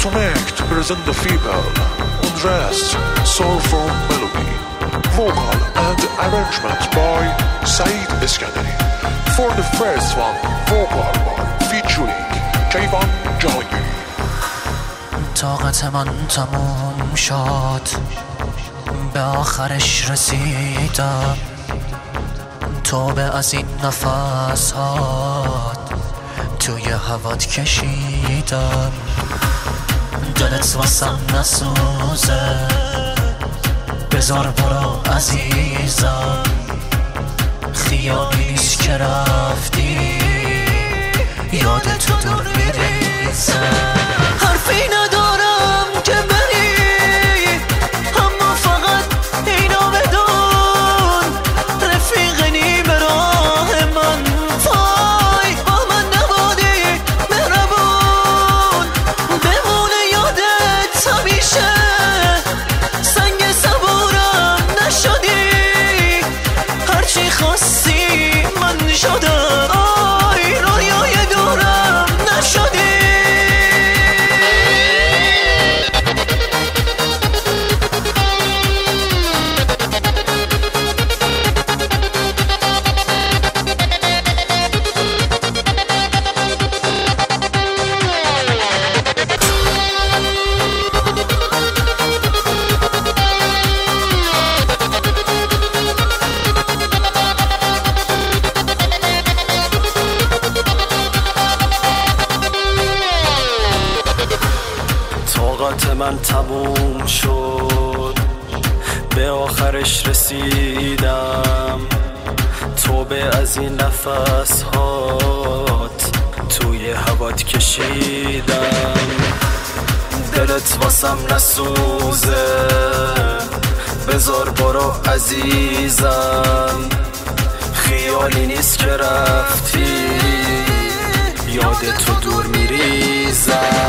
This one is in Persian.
to make to present the feeble, undressed, soulful melody, vocal and arrangement by Saeed Iskandari. For the first one, vocal one featuring Kayvan Jahangiri. طاقت من تموم شد، به آخرش رسیدم، توبه از این نفس هات توی هوات کشیدم. دلت واسم نسوزه، بذار برو عزیزم، خیالی نیست که رفتی، یادتو دور میریزه. حرفی ندارم که بری، اما فقط اینو بدون، رفیق نیم راه من، وای با من نبودی مهربون، بمونه یادت همیشه، سنگ صبورم نشدی، هرچی خواستی من شدم، آی رویای دورم نشدی. طاقت من تموم شد، به آخرش رسیدم، توبه از این نفس هات توی هوات کشیدم. دلت واسم نسوزه، بذار برو عزیزم، خیالی نیست که رفتی، یادتو دور میریزم.